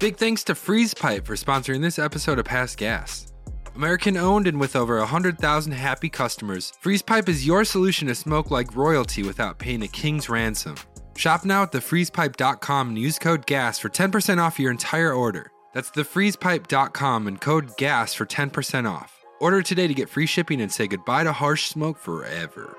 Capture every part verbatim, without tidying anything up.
Big thanks to Freeze Pipe for sponsoring this episode of Past Gas. American owned and with over one hundred thousand happy customers, Freeze Pipe is your solution to smoke like royalty without paying a king's ransom. Shop now at the freeze pipe dot com and use code GAS for ten percent off your entire order. That's the freeze pipe dot com and code GAS for ten percent off. Order today to get free shipping and say goodbye to harsh smoke forever.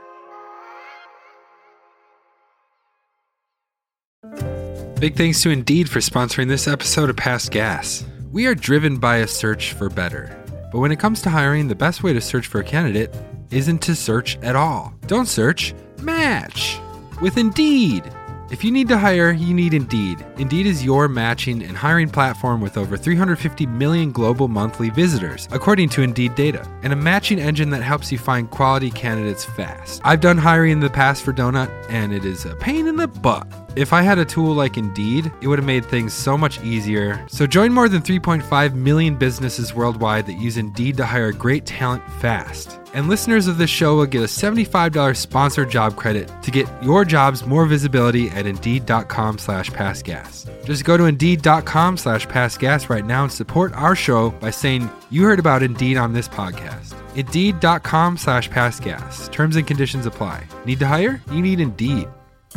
Big thanks to Indeed for sponsoring this episode of Past Gas. We are driven by a search for better. But when it comes to hiring, the best way to search for a candidate isn't to search at all. Don't search, match with Indeed. If you need to hire, you need Indeed. Indeed is your matching and hiring platform with over three hundred fifty million global monthly visitors, according to Indeed data, and a matching engine that helps you find quality candidates fast. I've done hiring in the past for Donut, and it is a pain in the butt. If I had a tool like Indeed, it would have made things so much easier. So join more than three point five million businesses worldwide that use Indeed to hire great talent fast. And listeners of this show will get a seventy-five dollars sponsored job credit to get your jobs more visibility at Indeed.com slash PastGas. Just go to Indeed.com slash PastGas right now and support our show by saying you heard about Indeed on this podcast. Indeed.com slash PastGas. Terms and conditions apply. Need to hire? You need Indeed.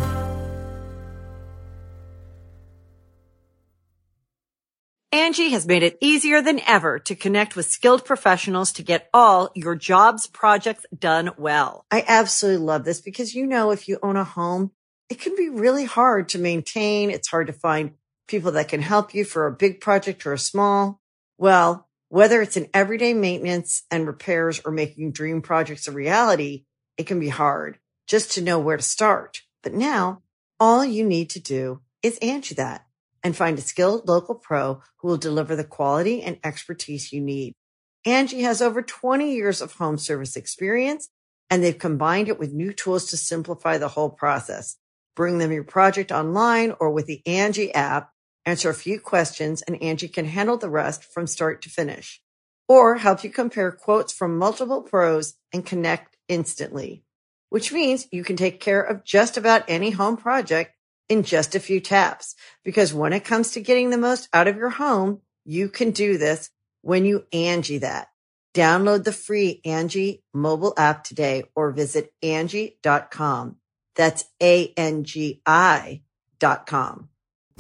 Angie has made it easier than ever to connect with skilled professionals to get all your jobs projects done well. I absolutely love this because, you know, if you own a home, it can be really hard to maintain. It's hard to find people that can help you for a big project or a small. Well, whether it's in everyday maintenance and repairs or making dream projects a reality, it can be hard just to know where to start. But now all you need to do is Angie that and find a skilled local pro who will deliver the quality and expertise you need. Angie has over twenty years of home service experience, and they've combined it with new tools to simplify the whole process. Bring them your project online or with the Angie app, answer a few questions, and Angie can handle the rest from start to finish. Or help you compare quotes from multiple pros and connect instantly, which means you can take care of just about any home project in just a few taps. Because when it comes to getting the most out of your home, you can do this when you Angie that. Download the free Angie mobile app today or visit Angie dot com. That's A N G I dot com.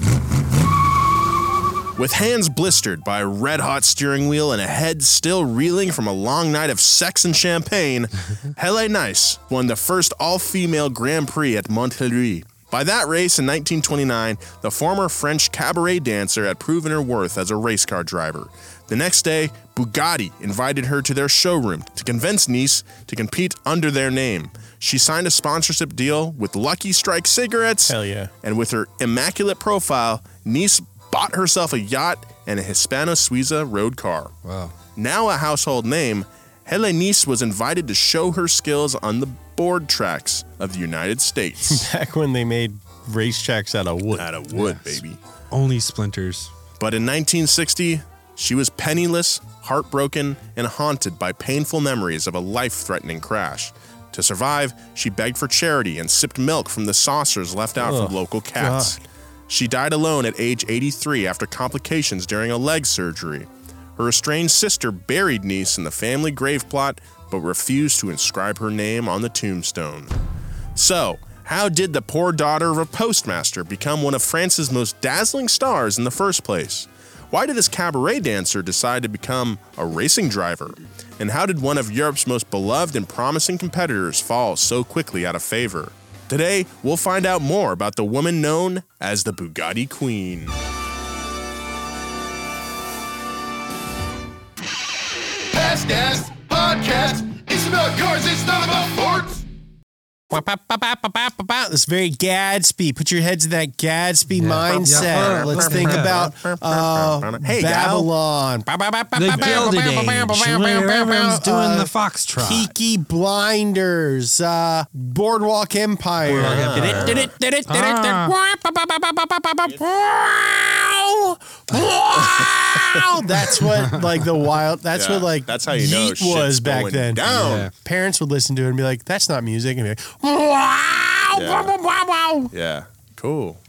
With hands blistered by a red-hot steering wheel and a head still reeling from a long night of sex and champagne, Helle Nice won the first all-female Grand Prix at Montlhéry. By that race in nineteen twenty-nine, the former French cabaret dancer had proven her worth as a race car driver. The next day, Bugatti invited her to their showroom to convince Nice to compete under their name. She signed a sponsorship deal with Lucky Strike cigarettes. Hell yeah. And with her immaculate profile, Nice bought herself a yacht and a Hispano-Suiza road car. Wow. Now a household name, Helle Nice was invited to show her skills on the board tracks of the United States. Back when they made racetracks out of wood. Out of wood, Yes. baby. Only splinters. But in nineteen sixty, she was penniless, heartbroken, and haunted by painful memories of a life-threatening crash. To survive, she begged for charity and sipped milk from the saucers left out Oh, from local cats. God. She died alone at age eighty-three after complications during a leg surgery. Her estranged sister buried Nice in the family grave plot, but refused to inscribe her name on the tombstone. So, how did the poor daughter of a postmaster become one of France's most dazzling stars in the first place? Why did this cabaret dancer decide to become a racing driver? And how did one of Europe's most beloved and promising competitors fall so quickly out of favor? Today, we'll find out more about the woman known as the Bugatti Queen. Past Gas Podcast. It's about cars, it's not about forts. This very Gadsby. Put your heads in that Gadsby mindset. Yeah. Let's think about uh, Hey, Babylon. The Gilded Age, where everyone's doing Uh, the foxtrot. Peaky Blinders. Uh, Boardwalk Empire. Wow! That's what like the wild. That's Yeah, what like that's how you know Yeet shit's was back going then. down. Yeah. Parents would listen to it and be like, "That's not music," and be like, "Wow!" Yeah. Wow! Wow! Wow! Yeah, cool.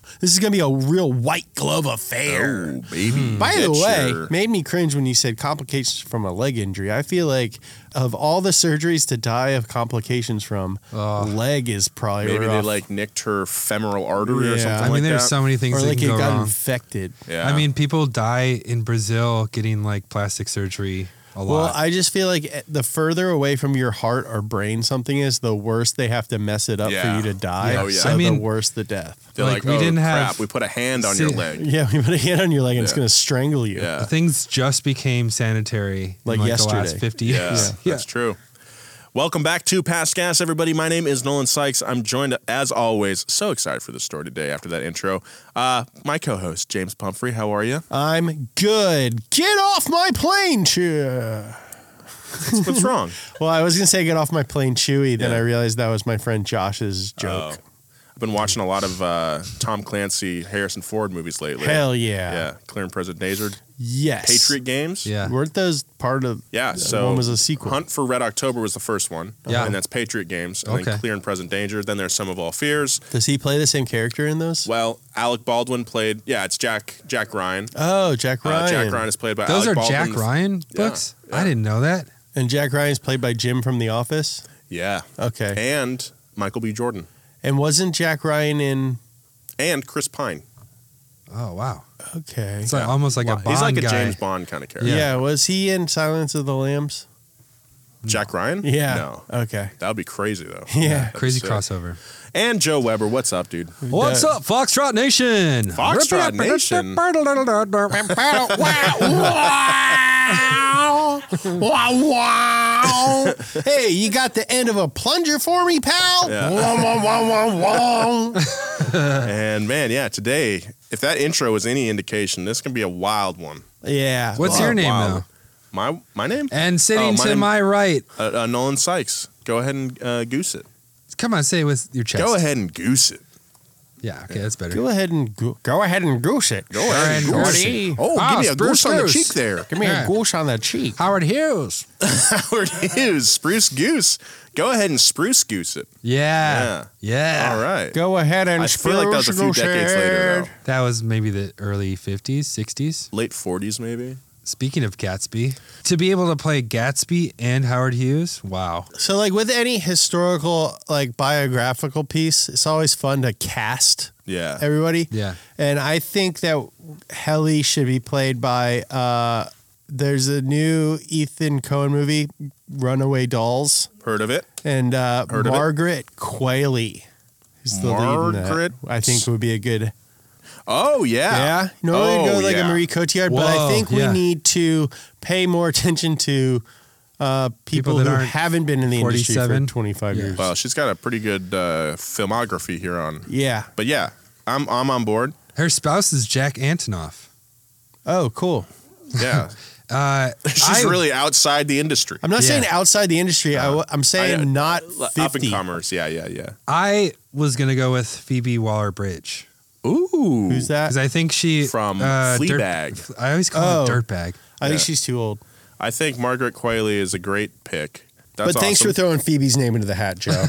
This is going to be a real white glove affair. Oh, baby. By Get the way, your- made me cringe when you said complications from a leg injury. I feel like of all the surgeries to die of complications from, leg is probably maybe rough. they like nicked her femoral artery or Yeah. something I mean, like there's that. so many things or that like can it go got wrong. infected. Yeah. I mean, people die in Brazil getting like plastic surgery a Well, lot. I just feel like the further away from your heart or brain something is, the worse they have to mess it up Yeah. for you to die. Yeah. Oh, yeah. So I mean- the worse the death. They're like, like, we oh, didn't crap, have- we put a hand on See- your leg. Yeah, you put a hand on your leg and it's Yeah. going to strangle you. Yeah. Things just became sanitary Like in like yesterday. the last fifty Yeah, years. that's true. Welcome back to Past Gas, everybody. My name is Nolan Sykes. I'm joined, as always, so excited for the story today after that intro. Uh, my co-host, James Pumphrey. How are you? I'm good. Get off my plane, chair. What's wrong? Well, I was going to say get off my plane, Chewy. Then Yeah. I realized that was my friend Josh's joke. Oh. I've been watching a lot of uh, Tom Clancy, Harrison Ford movies lately. Hell yeah. Yeah, Clear and Present Danger. Yes. Patriot Games. Yeah. Weren't those part of... Yeah, so one was a sequel. Hunt for Red October was the first one. Yeah. And that's Patriot Games. And Okay. then Clear and Present Danger. Then there's Some of All Fears. Does he play the same character in those? Well, Alec Baldwin played, yeah, it's Jack Jack Ryan. Oh, Jack Ryan. Uh, Jack Ryan is played by Those Alec are Baldwin. Jack Ryan books? yeah. I didn't know that. And Jack Ryan's played by Jim from The Office? Yeah. Okay. And Michael B. Jordan. And wasn't Jack Ryan in... And Chris Pine. Oh, wow. Okay. It's like almost like a He's Bond like a guy. James Bond kind of character. Yeah. was he in Silence of the Lambs? Jack Ryan? Yeah. No. Okay. That would be crazy, though. Yeah. That'd be Crazy sick. crossover. And Joe Weber. What's up, dude? What's up, Foxtrot Nation? Foxtrot Nation. Wow, wow. Hey, you got the end of a plunger for me, pal? Yeah. Wah, wah, wah, wah, wah. And man, yeah, today, if that intro is any indication, this can be a wild one. Yeah. What's Wow, your name, wow. though? My my name? And sitting Oh, my to name- my right. Uh, uh, Nolan Sykes. Go ahead and uh, goose it. Come on, say it with your chest. Go ahead and goose it. Yeah, okay, that's better. Go ahead and go, go ahead and goose it. Go ahead and and goose goose it. it. Oh, Ah, give me a spruce goose on the goose. cheek there. Give me Yeah. a goose on the cheek. Howard Hughes. Howard Hughes, Spruce Goose. Go ahead and spruce goose it. Yeah. Yeah. All right. Go ahead and I feel like that was a few spruce decades later, it. though. That was maybe the early fifties, sixties. Late forties, maybe. Speaking of Gatsby, to be able to play Gatsby and Howard Hughes, wow. So, like with any historical, like biographical piece, it's always fun to cast Yeah. everybody. Yeah. And I think that Helly should be played by. Uh, there's a new Ethan Coen movie, Runaway Dolls, Heard of it? and uh, Heard of it? Margaret Qualley is the lead in Margaret? that. I think would be a good. Oh, yeah. Yeah, normally oh, it'd go like yeah. a Marie Cotillard, but I Whoa, think yeah. we need to pay more attention to uh, people, People that who aren't haven't been in the industry for forty-seven. twenty-five Yeah. years. Well, she's got a pretty good uh, filmography here on. Yeah. But yeah, I'm I'm on board. Her spouse is Jack Antonoff. Oh, cool. Yeah. Uh, She's I- really outside the industry. I'm not Yeah. saying outside the industry. I, am saying I- not Up and fifty. comers. Yeah, yeah, yeah. I was going to go with Phoebe Waller-Bridge. Ooh. Who's that? Because I think she... From uh, dirt- Fleabag. I always call Oh. her Dirtbag. I think Yeah. she's too old. I think Margaret Qualley is a great pick. That's but thanks for awesome. throwing Phoebe's name into the hat, Joe.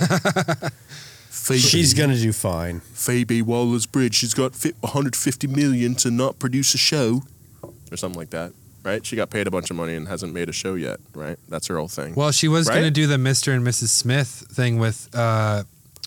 Phoebe. She's gonna do fine. Phoebe Waller-Bridge. She's got fi- one hundred fifty million to not produce a show, or something like that, right? She got paid a bunch of money and hasn't made a show yet, right? That's her whole thing. Well, she was going to Right? do the Mister and Missus Smith thing with uh,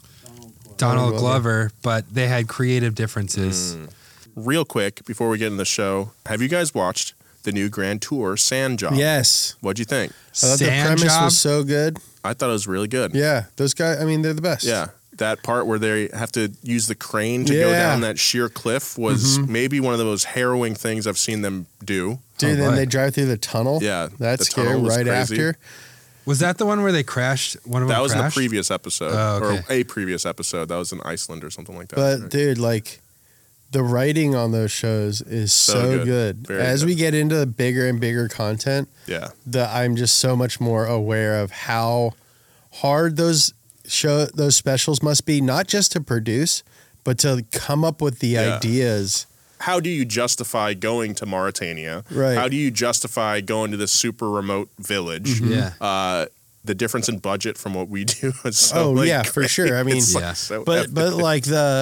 Donald Glover. Glover, but they had creative differences. Mm. Real quick before we get in the show, have you guys watched the new Grand Tour Sand Job? Yes. What'd you think? I thought the Sand premise job? was so good. I thought it was really good. Yeah, those guys. I mean, they're the best. Yeah. That part where they have to use the crane to go Yeah. down that sheer cliff was maybe one of the most harrowing things I've seen them do. Dude, Oh, then boy. they drive through the tunnel. Yeah, That's the scary. tunnel was Right crazy. after. Was that the one where they crashed? One of them That was in the crashed? previous episode, Oh, okay. or a previous episode. That was in Iceland or something like that. But right? dude, like the writing on those shows is so, So good. good. Very As good. we get into the bigger and bigger content, yeah, the I'm just so much more aware of how hard those show those specials must be, not just to produce, but to come up with the Yeah. ideas. how do you justify going to Mauritania? Right. How do you justify going to this super remote village? Yeah. Uh, the difference in budget from what we do is so Oh, like, yeah, for great. sure. I mean, It's, like, Yeah. so But epic. but like the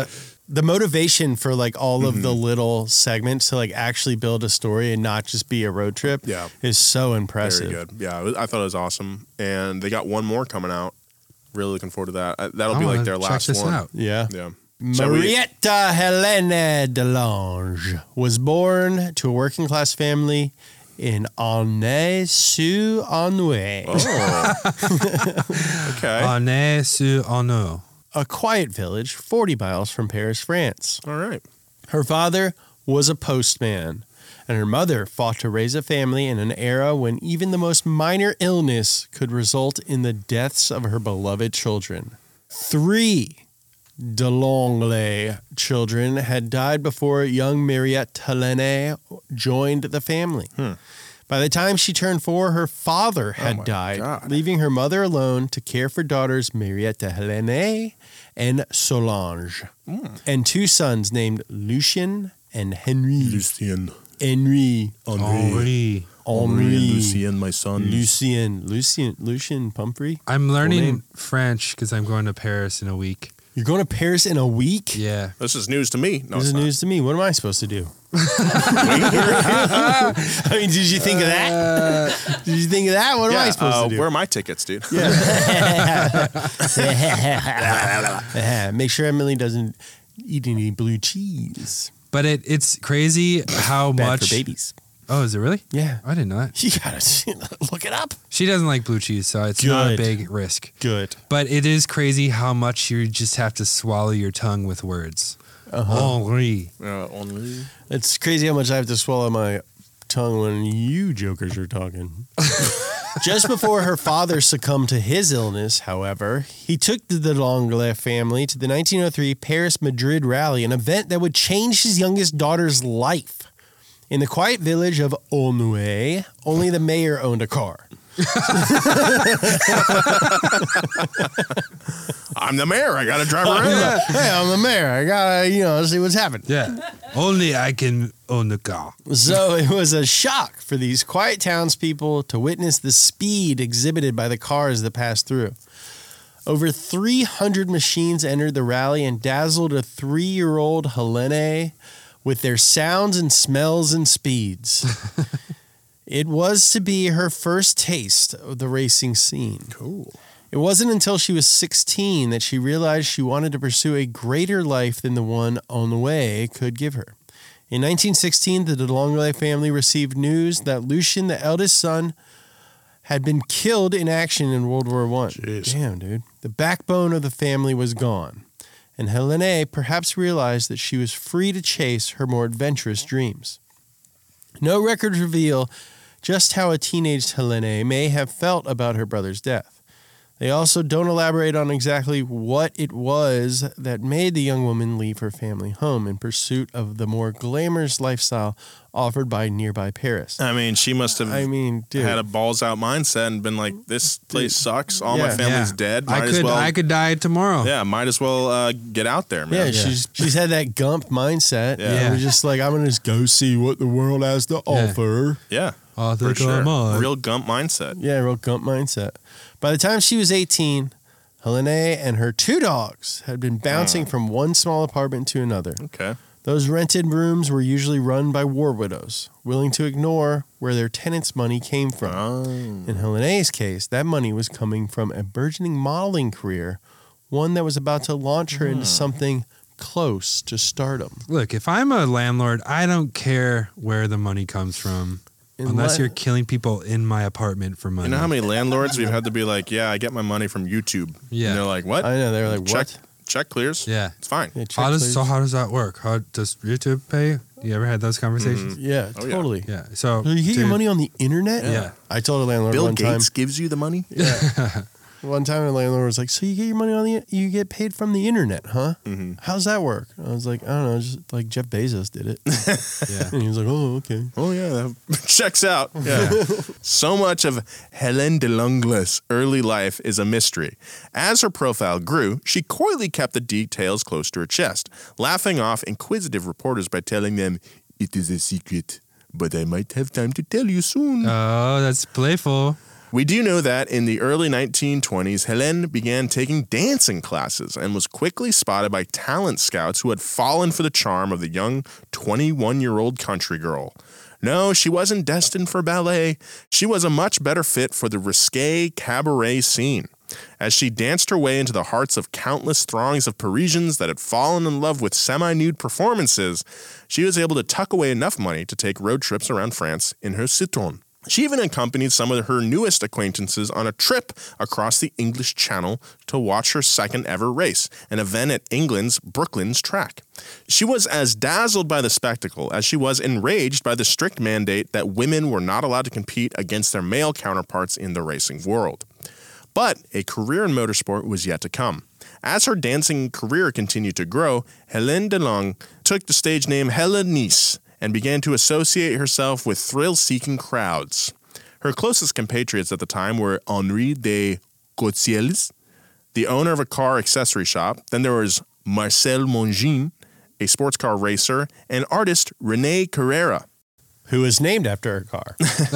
the motivation for like all of Mm-hmm. the little segments to like actually build a story and not just be a road trip Yeah. is so impressive. Very good. Yeah, it was- I thought it was awesome. And they got one more coming out. Really looking forward to that. Uh, That'll I be like wanna their check last this one. out. Yeah. Yeah. Shall we- Marietta Helene Delange was born to a working class family in Aulnay-sous-Anouilh, Oh. okay. Année sur Anneau. a quiet village forty miles from Paris, France. All right. Her father was a postman, and her mother fought to raise a family in an era when even the most minor illness could result in the deaths of her beloved children. Three DeLongleay children had died before young Mariette Helene joined the family. By the time she turned four, her father had my died, God. leaving her mother alone to care for daughters Mariette Helene and Solange, and two sons named Lucien and Henri. Lucien. Henri. Henri. Henri. Lucien, my son. Lucien. Lucien. Lucien Pumphrey. I'm name. learning French because I'm going to Paris in a week. You're going to Paris in a week? Yeah. This is news to me. No, This it's is not. news to me. What am I supposed to do? I mean, did you think of that? Did you think of that? What am I Yeah, supposed uh, to do? where are my tickets, dude? Yeah. Make sure Emily doesn't eat any blue cheese. But it it's crazy how Bad much. for babies. Oh, is it really? Yeah. I didn't know that. You gotta look it up. She doesn't like blue cheese, so it's not a Good. big risk. Good. But it is crazy how much you just have to swallow your tongue with words. Uh-huh. Henri. Uh, only. It's crazy how much I have to swallow my tongue when you jokers are talking. Just before her father succumbed to his illness, however, he took the DeLongleay family to the nineteen oh three Paris-Madrid rally, an event that would change his youngest daughter's life. In the quiet village of Aulnay, only the mayor owned a car. I'm the mayor. I got to drive around. Hey, I'm the mayor. I gotta, you know, see what's happening. Yeah. Only I can own the car. So it was a shock for these quiet townspeople to witness the speed exhibited by the cars that passed through. Over three hundred machines entered the rally and dazzled a three-year-old Helene with their sounds and smells and speeds. It was to be her first taste of the racing scene. Cool. It wasn't until she was sixteen that she realized she wanted to pursue a greater life than the one Aulnay could give her. In nineteen sixteen, the DeLongleay family received news that Lucien, the eldest son, had been killed in action in World War One. Jeez. Damn, dude. The backbone of the family was gone, and Helene perhaps realized that she was free to chase her more adventurous dreams. No records reveal just how a teenage Helene may have felt about her brother's death. They also don't elaborate on exactly what it was that made the young woman leave her family home in pursuit of the more glamorous lifestyle offered by nearby Paris. I mean, she must have I mean, dude. had a balls out mindset and been like, this place sucks. All my Yeah. family's Yeah. dead. Might I as could well. I could die tomorrow. Yeah, might as well uh, get out there, yeah, man. she's she's had that Gump mindset. Yeah. Yeah. Yeah. Just like, I'm going to just go see what the world has to offer. Yeah, Oh, for the sure. sure. Real Gump mindset. Yeah, real Gump mindset. By the time she was eighteen, Helene and her two dogs had been bouncing from one small apartment to another. Okay. Those rented rooms were usually run by war widows, willing to ignore where their tenants' money came from. Oh. In Helene's case, that money was coming from a burgeoning modeling career, one that was about to launch her into something close to stardom. Look, if I'm a landlord, I don't care where the money comes from. Unless Unless- you're killing people in my apartment for money. You know how many landlords we've had to be like, yeah, I get my money from YouTube. Yeah. And they're like, what? I know, they were like, check, what? check clears. Yeah. It's fine. Yeah, check How does, please. so how does that work? How does YouTube pay? You ever had those conversations? Yeah, Oh, yeah. totally. Yeah. So So you get your dude, money on the internet? Yeah. I told a landlord Bill one Gates time. gives you the money? One time, a landlord was like, "So you get your money on the you get paid from the internet, huh? Mm-hmm. How's that work?" I was like, "I don't know, just like Jeff Bezos did it." Yeah. And he was like, "Oh, okay." Oh, yeah. That checks out. Yeah. So much of Helene de Longle's early life is a mystery. As her profile grew, she coyly kept the details close to her chest, laughing off inquisitive reporters by telling them, "It is a secret, but I might have time to tell you soon." Oh, that's playful. We do know that in the early nineteen twenties, Hélène began taking dancing classes and was quickly spotted by talent scouts who had fallen for the charm of the young twenty-one-year-old country girl. No, she wasn't destined for ballet. She was a much better fit for the risque cabaret scene. As she danced her way into the hearts of countless throngs of Parisians that had fallen in love with semi-nude performances, she was able to tuck away enough money to take road trips around France in her Citroën. She even accompanied some of her newest acquaintances on a trip across the English Channel to watch her second ever race, an event at England's Brooklands track. She was as dazzled by the spectacle as she was enraged by the strict mandate that women were not allowed to compete against their male counterparts in the racing world. But a career in motorsport was yet to come. As her dancing career continued to grow, Hélène Delong took the stage name Hélène Nice and began to associate herself with thrill-seeking crowds. Her closest compatriots at the time were Henri de Courcelles, the owner of a car accessory shop. Then there was Marcel Mongin, a sports car racer, and artist René Carrera, who was named after her car.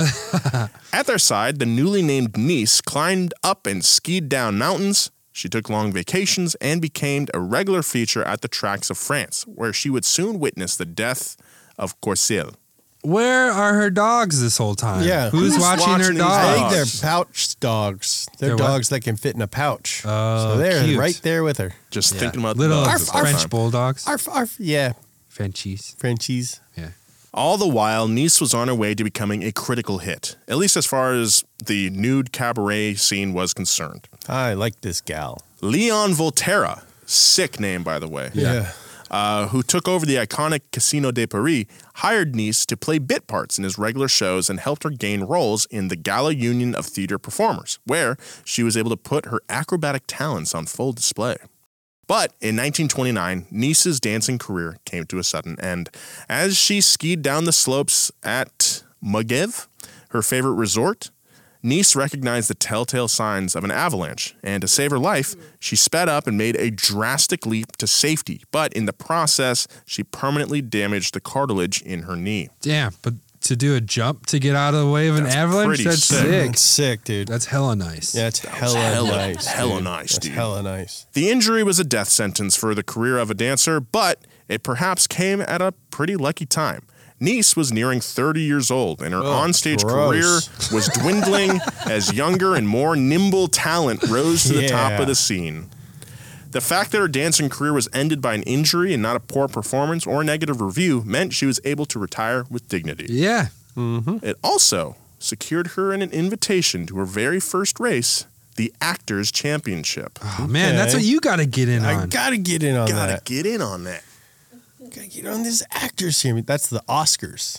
At their side, the newly named Nice climbed up and skied down mountains. She took long vacations and became a regular feature at the tracks of France, where she would soon witness the death of Courcelles. Where are her dogs this whole time? Yeah. Who's, Who's watching, watching her these dogs? I think dogs? they're pouch dogs. They're, They're what? dogs that can fit in a pouch. Oh, so they're cute. right there with her. Just Yeah. thinking about Little the Arf, dogs. arf. French bulldogs. Arf, arf. Yeah, Frenchies. Frenchies. Yeah. All the while, Nice was on her way to becoming a critical hit, at least as far as the nude cabaret scene was concerned. I like this gal. Leon Volterra, sick name by the way, Yeah. uh, who took over the iconic Casino de Paris, hired Nice to play bit parts in his regular shows and helped her gain roles in the Gala Union of Theater Performers, where she was able to put her acrobatic talents on full display. But in nineteen twenty-nine, Nice's dancing career came to a sudden end. As she skied down the slopes at Moguev, her favorite resort, Nice recognized the telltale signs of an avalanche, and to save her life, she sped up and made a drastic leap to safety. But in the process, she permanently damaged the cartilage in her knee. Damn, but to do a jump to get out of the way of an That's avalanche, pretty that's sick. sick. That's sick, dude. That's hella nice. Yeah, it's hella, hella- nice. hella dude. nice, That's dude. hella nice. The injury was a death sentence for the career of a dancer, but it perhaps came at a pretty lucky time. Nice was nearing thirty years old, and her Oh, onstage gross. career was dwindling as younger and more nimble talent rose to the top Yeah. of the scene. The fact that her dancing career was ended by an injury and not a poor performance or negative review meant she was able to retire with dignity. Yeah. It also secured her an invitation to her very first race, the Actors Championship. Oh, man, that's Okay. what you got to get in I on. gotta get in on Gotta that. get in on that. Gotta get on this actors here. That's the Oscars.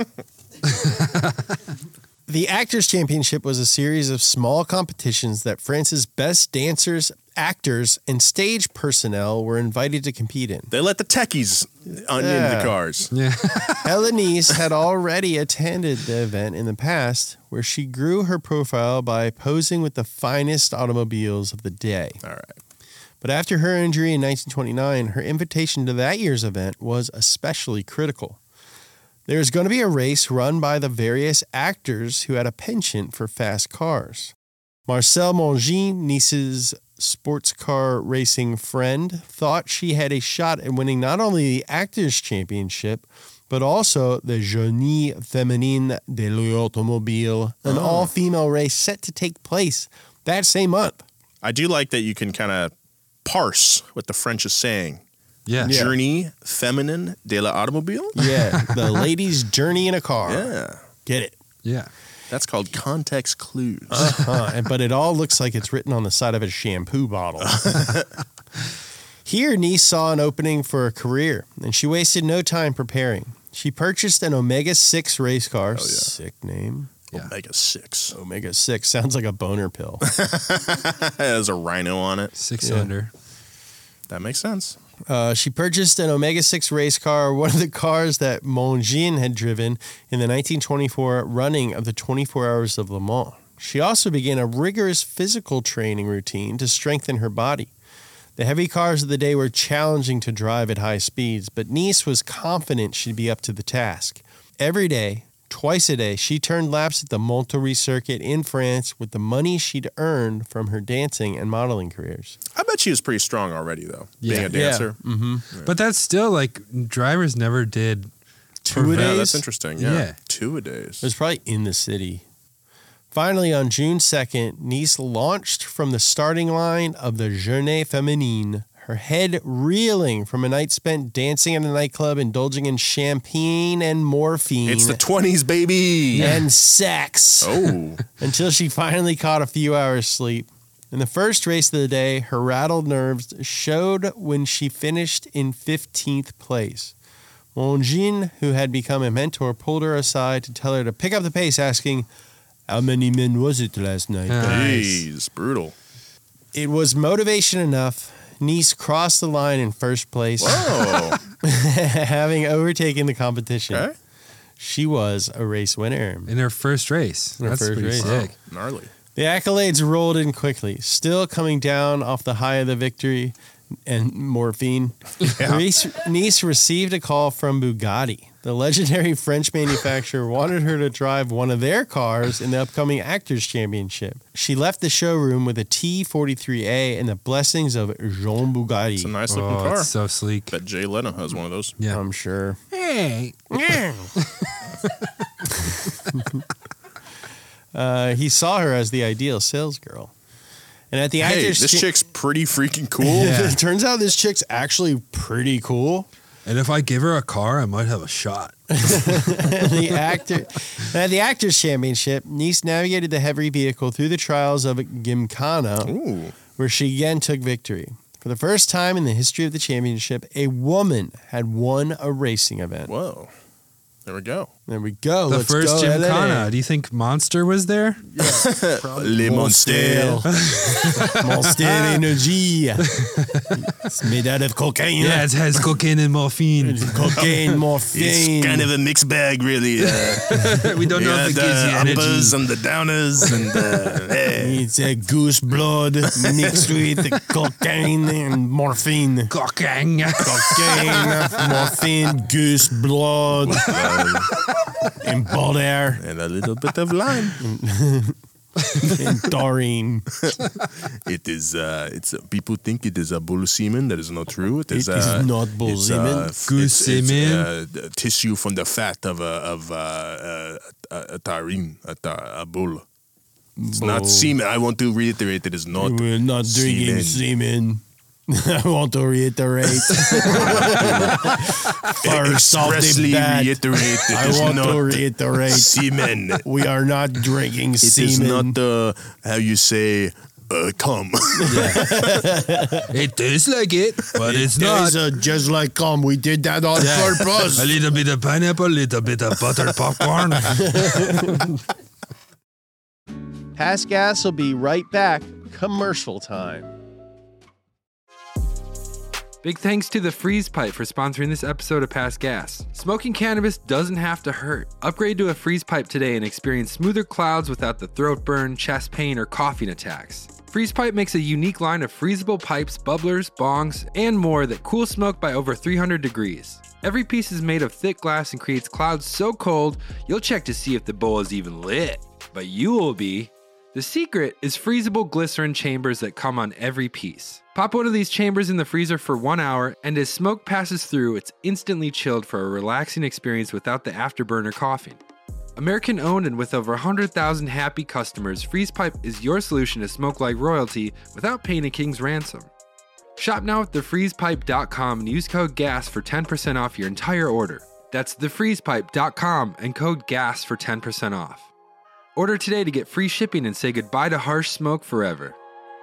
The Actors Championship was a series of small competitions that France's best dancers, actors, and stage personnel were invited to compete in. They let the techies on Yeah. into the cars. Yeah. Hélène had already attended the event in the past, where she grew her profile by posing with the finest automobiles of the day. All right. But after her injury in nineteen twenty-nine, her invitation to that year's event was especially critical. There's going to be a race run by the various actors who had a penchant for fast cars. Marcel Mongin, Nice's sports car racing friend, thought she had a shot at winning not only the Actors Championship, but also the Journée Féminine de l'Automobile, an Oh. all-female race set to take place that same month. I do like that you can kind of parse what the French is saying. Yeah. Yeah. Journée féminine de l'automobile? Yeah, the ladies' journey in a car. Yeah. Get it. Yeah. That's called context clues. Uh-huh. And- But it all looks like it's written on the side of a shampoo bottle. Here, Nice saw an opening for a career, and she wasted no time preparing. She purchased an Omega six race car. Sick name. Yeah. Omega six. Omega six sounds like a boner pill. There's a rhino on it. Six Yeah. cylinder. That makes sense. Uh, she purchased an Omega six race car, one of the cars that Mongin had driven in the nineteen twenty-four running of the twenty-four Hours of Le Mans. She also began a rigorous physical training routine to strengthen her body. The heavy cars of the day were challenging to drive at high speeds, but Nice was confident she'd be up to the task. Every day, twice a day. She turned laps at the Montlhéry circuit in France with the money she'd earned from her dancing and modeling careers. I bet she was pretty strong already, though, Yeah. being a dancer. Yeah. Mm-hmm. But that's still like drivers never did. Two a Yeah, days? that's interesting. Yeah. Yeah. Two a days. It was probably in the city. Finally, on June second, Nice launched from the starting line of the Journée Féminine, her head reeling from a night spent dancing at a nightclub, indulging in champagne and morphine. It's the twenties, baby. and sex. Oh. Until she finally caught a few hours sleep. In the first race of the day, her rattled nerves showed when she finished in fifteenth place. Mongin, who had become a mentor, pulled her aside to tell her to pick up the pace, asking, "How many men was it last night?" Jeez, brutal. It was motivation enough. Nice crossed the line in first place, Whoa. having overtaken the competition. Okay. She was a race winner. In her first race. In her That's first pretty race. sick. Gnarly. The accolades rolled in quickly, still coming down off the high of the victory and morphine. Nice, Nice received a call from Bugatti. The legendary French manufacturer wanted her to drive one of their cars in the upcoming Actors Championship. She left the showroom with a T forty-three A and the blessings of Jean Bugatti. It's a nice looking Oh, car. it's so sleek. Bet Jay Leno has one of those. Yeah. I'm sure. Hey. Uh, he saw her as the ideal salesgirl. And at the Hey, Actors this Cha- chick's pretty freaking cool. Yeah. It turns out this chick's actually pretty cool. And if I give her a car, I might have a shot. the actor at the Actors Championship, Nice navigated the heavy vehicle through the trials of Gymkhana, Ooh. where she again took victory. For the first time in the history of the championship, a woman had won a racing event. Whoa. There we go. There we go. The Let's first go, L A. Gymkhana. Do you think Monster was there? Le Monster. Monster Energy. It's made out of cocaine. Yeah, it has cocaine and morphine. Cocaine, morphine. It's kind of a mixed bag, really. Uh, We don't know yeah, if it the gives you energy. uppers and the downers. And uh, hey. It's a goose blood mixed with cocaine and morphine. Cocaine. Cocaine, morphine, goose blood, and bald air, And a little bit of lime. and taurine. It is. Uh, it's. Uh, people think it is a bull semen. That is not true. It is, It is uh, not bull it's, semen. Uh, f- Goose it's, it's, semen. uh, the tissue from the fat of a of uh, uh, a, a taurine, a, ta- a bull. It's not Bull. semen. I want to reiterate. It is not. We're not drinking semen. I want to reiterate. First off the Expressly bat, reiterate. It I is want not to reiterate. semen. We are not drinking It semen. is not uh, how you say uh, cum. It tastes like it, but it's not. It's uh, just like cum. We did that on Yeah. purpose. A little bit of pineapple, a little bit of buttered popcorn. Past Gas will be right back. Commercial time. Big thanks to the Freeze Pipe for sponsoring this episode of Past Gas. Smoking cannabis doesn't have to hurt. Upgrade to a Freeze Pipe today and experience smoother clouds without the throat burn, chest pain, or coughing attacks. Freeze Pipe makes a unique line of freezable pipes, bubblers, bongs, and more that cool smoke by over three hundred degrees. Every piece is made of thick glass and creates clouds so cold, you'll check to see if the bowl is even lit. But you will be. The secret is freezable glycerin chambers that come on every piece. Pop one of these chambers in the freezer for one hour, and as smoke passes through, it's instantly chilled for a relaxing experience without the afterburner coughing. American owned and with over one hundred thousand happy customers, Freeze Pipe is your solution to smoke like royalty without paying a king's ransom. Shop now at the freeze pipe dot com and use code GAS for ten percent off your entire order. That's the freeze pipe dot com and code GAS for ten percent off. Order today to get free shipping and say goodbye to harsh smoke forever.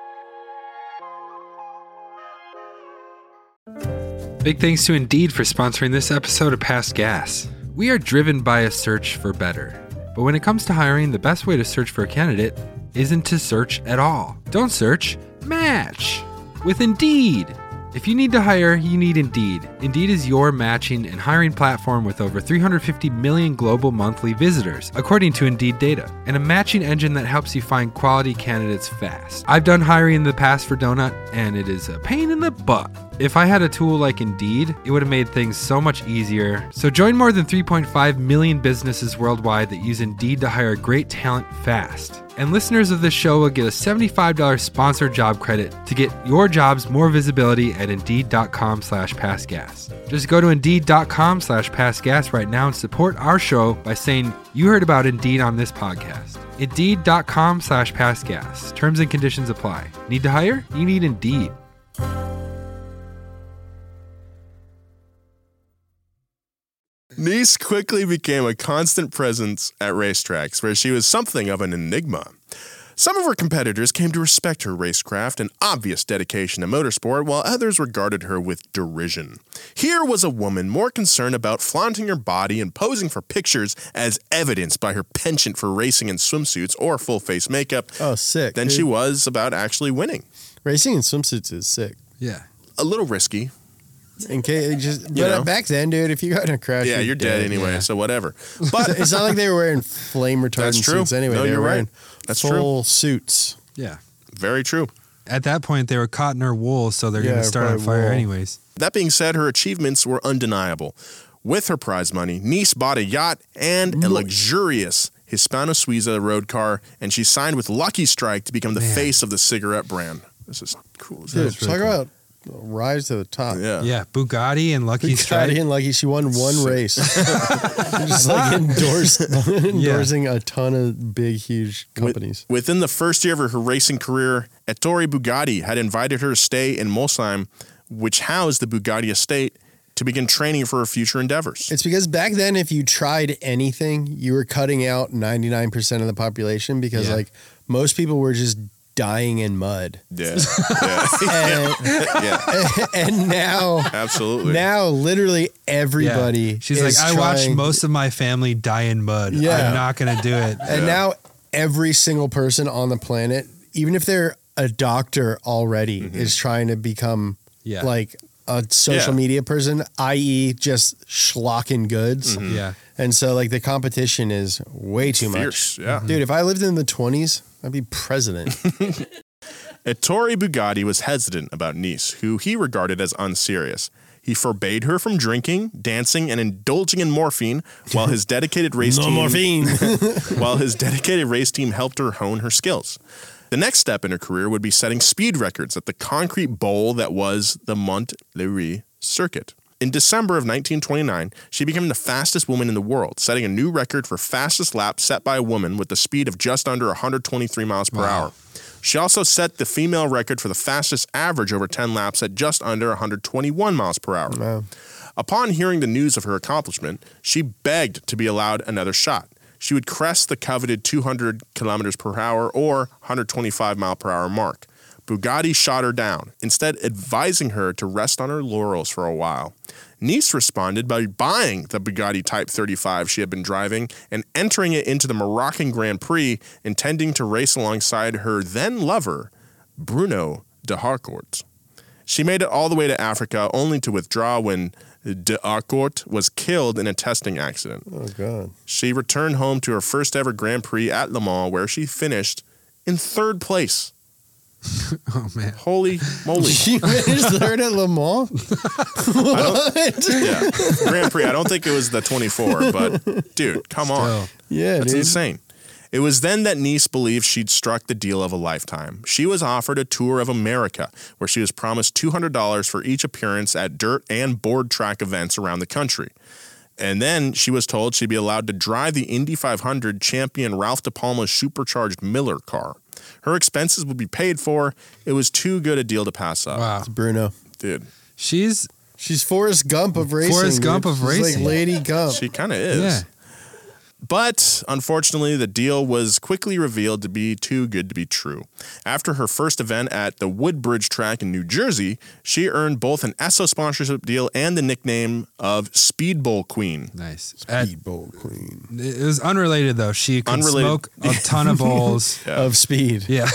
Big thanks to Indeed for sponsoring this episode of Past Gas. We are driven by a search for better. But when it comes to hiring, the best way to search for a candidate isn't to search at all. Don't search, match with Indeed. If you need to hire, you need Indeed. Indeed is your matching and hiring platform with over three hundred fifty million global monthly visitors, according to Indeed data, and a matching engine that helps you find quality candidates fast. I've done hiring in the past for Donut, and it is a pain in the butt. If I had a tool like Indeed, it would have made things so much easier. So join more than three point five million businesses worldwide that use Indeed to hire great talent fast. And listeners of this show will get a seventy-five dollars sponsored job credit to get your jobs more visibility at Indeed.com slash passgas. Just go to Indeed.com slash passgas right now and support our show by saying you heard about Indeed on this podcast. Indeed.com slash passgas. Terms and conditions apply. Need to hire? You need Indeed. Niece quickly became a constant presence at racetracks, where she was something of an enigma. Some of her competitors came to respect her racecraft and obvious dedication to motorsport, while others regarded her with derision. Here was a woman more concerned about flaunting her body and posing for pictures, as evidenced by her penchant for racing in swimsuits or full-face makeup, Oh, sick. than dude. she was about actually winning. Racing in swimsuits is sick. Yeah. A little risky. In case it just, but know. back then, dude, if you got in a crash, Yeah, you're dead anyway, yeah. so whatever. But It's not like they were wearing flame retardant That's true. suits anyway. No, they you're were right. wearing That's full suits. Yeah. very true. At that point, they were caught in her wool, so they're Yeah, going to start on probably fire wool. anyways. That being said, her achievements were undeniable. With her prize money, Niece bought a yacht and a luxurious Hispano Suiza road car, and she signed with Lucky Strike to become the Man. face of the cigarette brand. This is cool. as Dude, hell. That's really talk cool. about rise to the top. Yeah. Yeah, Bugatti and Lucky Strike. Bugatti and Lucky, she won one race. Just like endorse, endorsing a ton of big, huge companies. Within the first year of her racing career, Ettore Bugatti had invited her to stay in Molsheim, which housed the Bugatti estate, to begin training for her future endeavors. It's because back then, if you tried anything, you were cutting out ninety-nine percent of the population because Yeah. like most people were just dying in mud. Yeah. Yeah. And, yeah. and now, Absolutely. now literally everybody Yeah. She's is like, I watched trying- most of my family die in mud. Yeah. I'm not going to do it. And now every single person on the planet, even if they're a doctor already, is trying to become Yeah. like a social Yeah. media person, that is just schlocking goods. Yeah. And so like the competition is way too Fierce. much. Yeah. Dude, if I lived in the twenties, I'd be president. Ettore Bugatti was hesitant about Niece, who he regarded as unserious. He forbade her from drinking, dancing, and indulging in morphine, while his dedicated race team while his dedicated race team helped her hone her skills. The next step in her career would be setting speed records at the concrete bowl that was the Montlhéry circuit. In December of nineteen twenty-nine, she became the fastest woman in the world, setting a new record for fastest lap set by a woman with a speed of just under one hundred twenty-three miles per Wow. hour. She also set the female record for the fastest average over ten laps at just under one hundred twenty-one miles per hour. Wow. Upon hearing the news of her accomplishment, she begged to be allowed another shot. She would crest the coveted two hundred kilometers per hour or one hundred twenty-five mile per hour mark. Bugatti shot her down, instead advising her to rest on her laurels for a while. Niece responded by buying the Bugatti Type thirty-five she had been driving and entering it into the Moroccan Grand Prix, intending to race alongside her then lover, Bruno de Harcourt. She made it all the way to Africa, only to withdraw when de Harcourt was killed in a testing accident. Oh, God. She returned home to her first ever Grand Prix at Le Mans, where she finished in third place. Oh, man. Holy moly. She finished third at Le Mans? What? Yeah. Grand Prix. I don't think it was the twenty-four, but dude, come on. Still. Yeah, That's dude. insane. It was then that Niece believed she'd struck the deal of a lifetime. She was offered a tour of America, where she was promised two hundred dollars for each appearance at dirt and board track events around the country. And then she was told she'd be allowed to drive the Indy five hundred champion Ralph De Palma's supercharged Miller car. Her expenses would be paid for. It was too good a deal to pass up. Wow. Bruno. Dude, She's, She's Forrest Gump of racing. Forrest Gump dude. of She's racing. like Lady Gump. she kind of is. yeah. But unfortunately, the deal was quickly revealed to be too good to be true. After her first event at the Woodbridge track in New Jersey, she earned both an Esso sponsorship deal and the nickname of Speed Bowl Queen. Nice. At, Speedboat queen. it was unrelated, though. She could Unrelated. smoke a ton of bowls. Of speed. Yeah.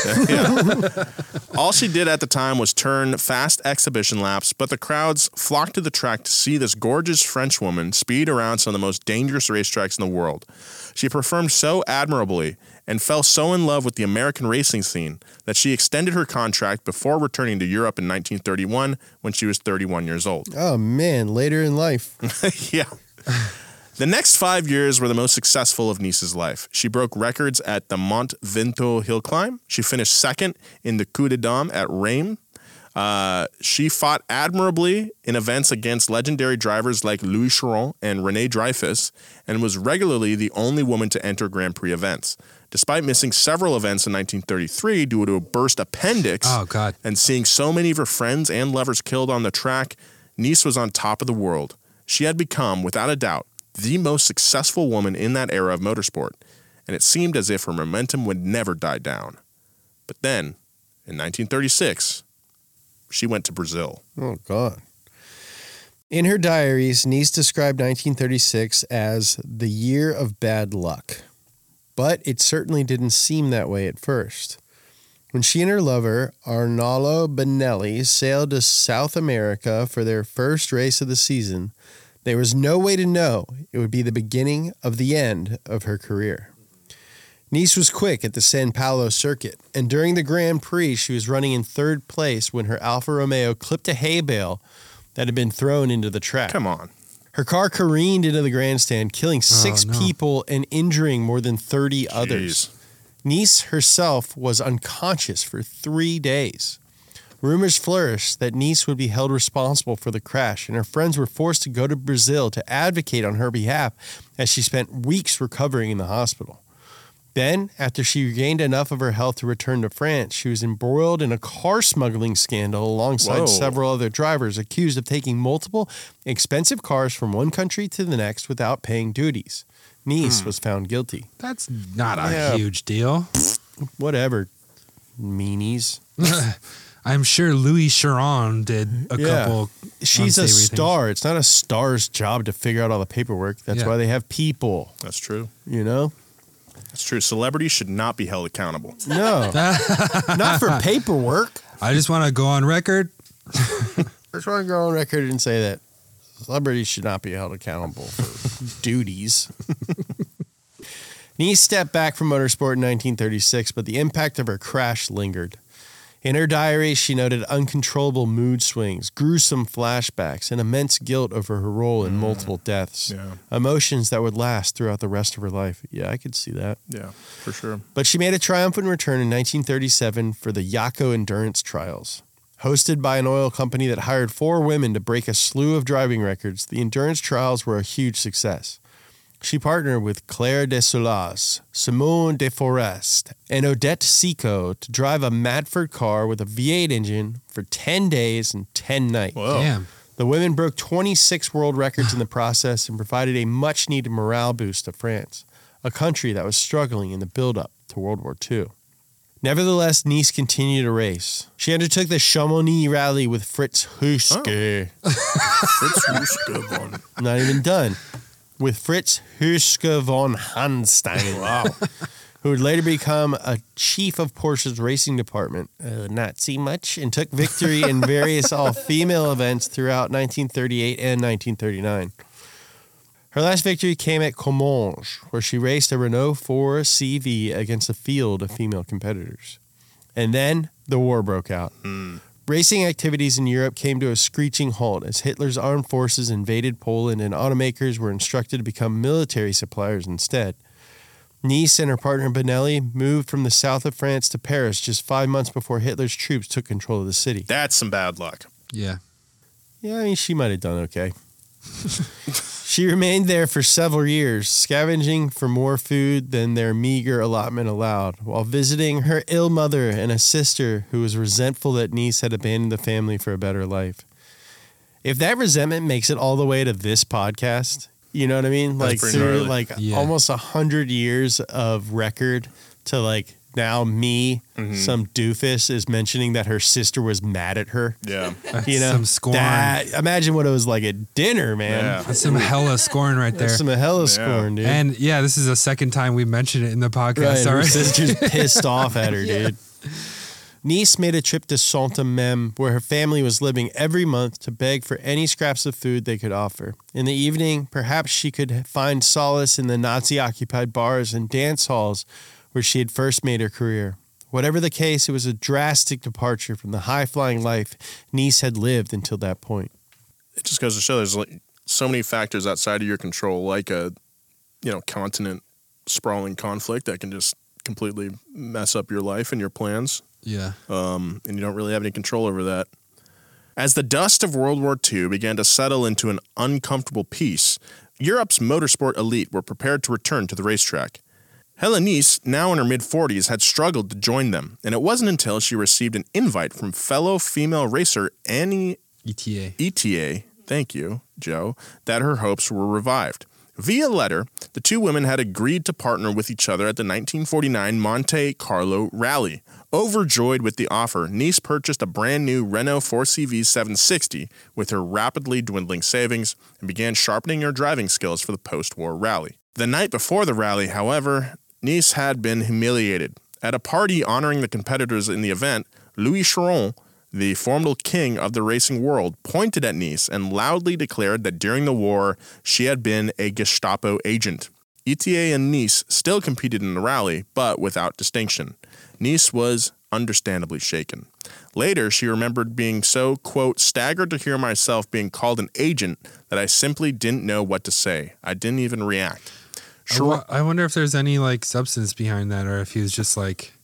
All she did at the time was turn fast exhibition laps, but the crowds flocked to the track to see this gorgeous French woman speed around some of the most dangerous racetracks in the world. She performed so admirably and fell so in love with the American racing scene that she extended her contract before returning to Europe in nineteen thirty-one when she was thirty-one years old. Oh, man, later in life. Yeah. The next five years were the most successful of Nice's life. She broke records at the Mont Ventoux hill climb. She finished second in the Coup de Dame at Reims. Uh, she fought admirably in events against legendary drivers like Louis Chiron and René Dreyfus, and was regularly the only woman to enter Grand Prix events. Despite missing several events in nineteen thirty-three due to a burst appendix Oh, God. and seeing so many of her friends and lovers killed on the track, Nice was on top of the world. She had become, without a doubt, the most successful woman in that era of motorsport, and it seemed as if her momentum would never die down. But then, in nineteen thirty-six, she went to Brazil. Oh, God. In her diaries, Nice described nineteen thirty-six as the year of bad luck. But it certainly didn't seem that way at first. When she and her lover, Arnaldo Benelli, sailed to South America for their first race of the season, there was no way to know it would be the beginning of the end of her career. Nice was quick at the São Paulo circuit, and during the Grand Prix, she was running in third place when her Alfa Romeo clipped a hay bale that had been thrown into the track. Come on. Her car careened into the grandstand, killing six Oh, no. people and injuring more than thirty others. Jeez. Nice herself was unconscious for three days. Rumors flourished that Nice would be held responsible for the crash, and her friends were forced to go to Brazil to advocate on her behalf as she spent weeks recovering in the hospital. Then, after she regained enough of her health to return to France, she was embroiled in a car smuggling scandal alongside Whoa. several other drivers accused of taking multiple expensive cars from one country to the next without paying duties. Nice was found guilty. That's not a Yeah. huge deal. Whatever, meanies. I'm sure Louis Chiron did a Yeah. couple. She's a unsavory things. star. It's not a star's job to figure out all the paperwork. That's Yeah. why they have people, That's true. you know? That's true. Celebrities should not be held accountable. No, not for paperwork. I just want to go on record. I just want to go on record and say that celebrities should not be held accountable for duties. Nice stepped back from motorsport in nineteen thirty-six, but the impact of her crash lingered. In her diary, she noted uncontrollable mood swings, gruesome flashbacks, and immense guilt over her role in multiple deaths. Yeah. Emotions that would last throughout the rest of her life. Yeah, I could see that. Yeah, for sure. But she made a triumphant return in nineteen thirty-seven for the Yaco Endurance Trials. Hosted by an oil company that hired four women to break a slew of driving records, the endurance trials were a huge success. She partnered with Claire Desoulas, Simone de Forest, and Odette Seco to drive a Madford car with a V eight engine for ten days and ten nights. Whoa. Damn. The women broke twenty-six world records in the process and provided a much-needed morale boost to France, a country that was struggling in the build-up to World War Two. Nevertheless, Nice continued to race. She undertook the Chamonix Rally with Fritz Huske. Not even done. With Fritz Huske von Hanstein. Wow. Who would later become a chief of Porsche's racing department. Uh, not see much. And took victory in various all-female events throughout nineteen thirty-eight and nineteen thirty-nine. Her last victory came at Comminges, where she raced a Renault four C V against a field of female competitors. And then the war broke out. Mm. Racing activities in Europe came to a screeching halt as Hitler's armed forces invaded Poland and automakers were instructed to become military suppliers instead. Nice and her partner Benelli moved from the south of France to Paris just five months before Hitler's troops took control of the city. That's some bad luck. Yeah. Yeah, I mean, she might have done okay. She remained there for several years, scavenging for more food than their meager allotment allowed, while visiting her ill mother and a sister who was resentful that Nice had abandoned the family for a better life. If that resentment makes it all the way to this podcast, you know what I mean? That's Like pretty through gnarly. like Yeah. almost a hundred years of record to like now me, Mm-hmm. some doofus is mentioning that her sister was mad at her. Yeah. You know, Some scorn. That, imagine what it was like at dinner, man. Yeah. That's some hella scorn right there. That's some hella scorn, dude. And yeah, this is the second time we mentioned it in the podcast right, her already. sister's pissed off at her, dude. Nice made a trip to Saint-Amand, where her family was living every month, to beg for any scraps of food they could offer. In the evening, perhaps she could find solace in the Nazi-occupied bars and dance halls where she had first made her career. Whatever the case, it was a drastic departure from the high-flying life Nice had lived until that point. It just goes to show there's like so many factors outside of your control, like a, you know, continent sprawling conflict that can just completely mess up your life and your plans. Yeah. Um, and you don't really have any control over that. As the dust of World War Two began to settle into an uncomfortable peace, Europe's motorsport elite were prepared to return to the racetrack. Helen Nice, now in her mid-forties, had struggled to join them, and it wasn't until she received an invite from fellow female racer Annie E T A. E T A, thank you, Joe, that her hopes were revived. Via letter, the two women had agreed to partner with each other at the nineteen forty-nine Monte Carlo Rally. Overjoyed with the offer, Nice purchased a brand new Renault four C V seven sixty with her rapidly dwindling savings and began sharpening her driving skills for the post-war rally. The night before the rally, however, Nice had been humiliated. At a party honoring the competitors in the event, Louis Chiron, the formidable king of the racing world, pointed at Nice and loudly declared that during the war, she had been a Gestapo agent. E T A and Nice still competed in the rally, but without distinction. Nice was understandably shaken. Later, she remembered being so, quote, staggered to hear myself being called an agent that I simply didn't know what to say. I didn't even react. I, w- I wonder if there's any like substance behind that, or if he was just like,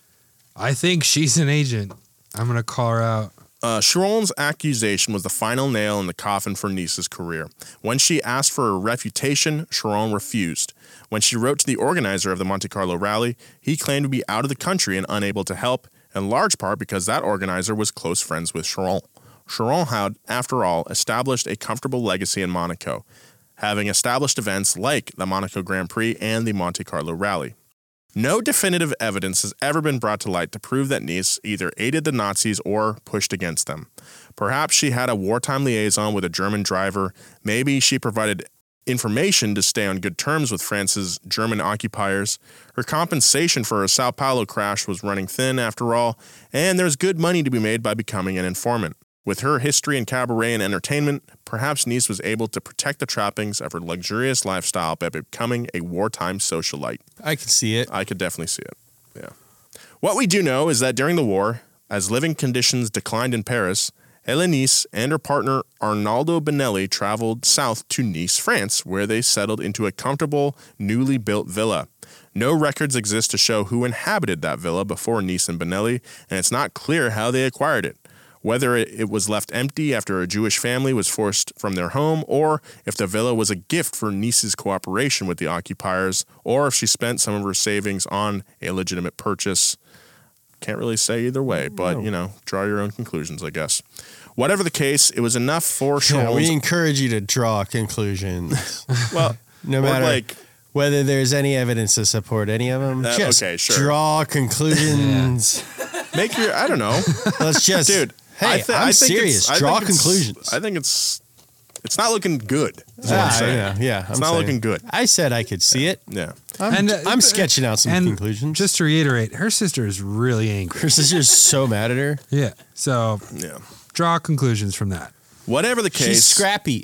I think she's an agent. I'm going to call her out. Uh, Chiron's accusation was the final nail in the coffin for Nice's career. When she asked for a refutation, Chiron refused. When she wrote to the organizer of the Monte Carlo rally, he claimed to be out of the country and unable to help, in large part because that organizer was close friends with Chiron. Chiron had, after all, established a comfortable legacy in Monaco, having established events like the Monaco Grand Prix and the Monte Carlo rally. No definitive evidence has ever been brought to light to prove that Nice either aided the Nazis or pushed against them. Perhaps she had a wartime liaison with a German driver. Maybe she provided information to stay on good terms with France's German occupiers. Her compensation for her Sao Paulo crash was running thin, after all, and there's good money to be made by becoming an informant. With her history in cabaret and entertainment, perhaps Nice was able to protect the trappings of her luxurious lifestyle by becoming a wartime socialite. I could see it. I could definitely see it, yeah. What we do know is that during the war, as living conditions declined in Paris, Helen Nice and her partner Arnaldo Benelli traveled south to Nice, France, where they settled into a comfortable, newly built villa. No records exist to show who inhabited that villa before Nice and Benelli, and it's not clear how they acquired it. Whether it was left empty after a Jewish family was forced from their home, or if the villa was a gift for Nice's cooperation with the occupiers, or if she spent some of her savings on a legitimate purchase. Can't really say either way, but, you know, draw your own conclusions, I guess. Whatever the case, it was enough for Yeah, we Chiron's... encourage you to draw conclusions. well, no or matter like... whether there's any evidence to support any of them. Uh, just okay, sure. draw conclusions. Make your... I don't know. Let's just... Dude... Hey, I th- I'm I think serious. I Draw think conclusions. I think it's it's not looking good. Is what Ah, I'm saying. yeah, yeah. It's I'm not saying. looking good. I said I could see it. Yeah. I'm, And, uh, I'm sketching out some and conclusions. Just to reiterate, her sister is really angry. her sister's so mad at her. Yeah. So Yeah. draw conclusions from that. Whatever the case. She's scrappy.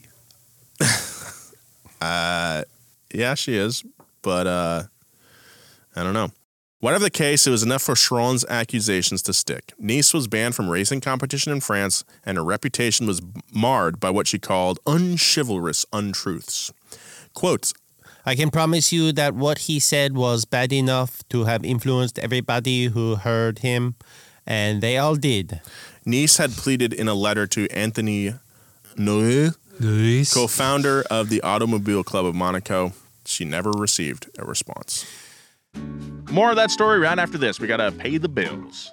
uh, yeah, she is. But uh, I don't know. Whatever the case, it was enough for Chiron's accusations to stick. Nice was banned from racing competition in France, and her reputation was marred by what she called unchivalrous untruths. Quote, I can promise you that what he said was bad enough to have influenced everybody who heard him, and they all did. Nice had pleaded in a letter to Anthony Noë, Nice. co-founder of the Automobile Club of Monaco. She never received a response. More of that story right after this. We got to pay the bills.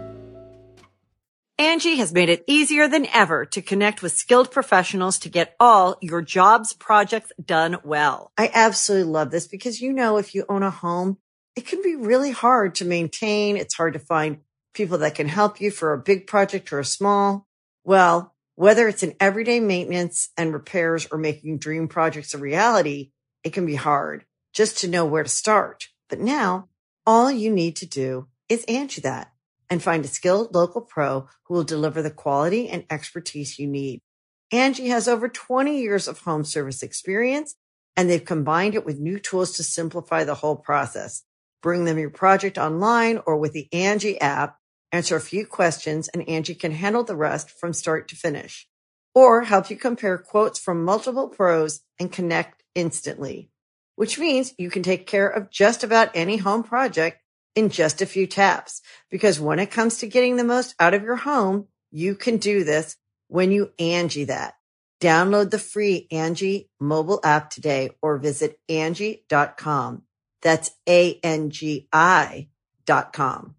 Angie has made it easier than ever to connect with skilled professionals to get all your jobs projects done well. I absolutely love this because, you know, if you own a home, it can be really hard to maintain. It's hard to find people that can help you for a big project or a small. Well, whether it's in everyday maintenance and repairs or making dream projects a reality, it can be hard just to know where to start. But now all you need to do is Angie that. and find a skilled local pro who will deliver the quality and expertise you need. Angie has over twenty years of home service experience, and they've combined it with new tools to simplify the whole process. Bring them your project online or with the Angie app, answer a few questions, and Angie can handle the rest from start to finish. Or help you compare quotes from multiple pros and connect instantly, which means you can take care of just about any home project in just a few taps. Because when it comes to getting the most out of your home, you can do this when you Angie that. Download the free Angie mobile app today or visit Angie dot com. That's A N G I dot com.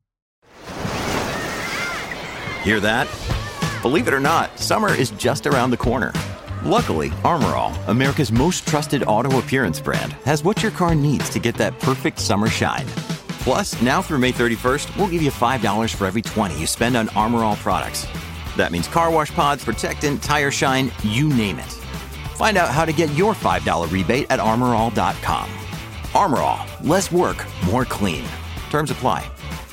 Hear that? Believe it or not, summer is just around the corner. Luckily, Armor All, America's most trusted auto appearance brand, has what your car needs to get that perfect summer shine. Plus, now through May thirty-first, we'll give you five dollars for every twenty you spend on Armor All products. That means car wash pods, protectant, tire shine, you name it. Find out how to get your five dollars rebate at armor all dot com. Armor All, less work, more clean. Terms apply.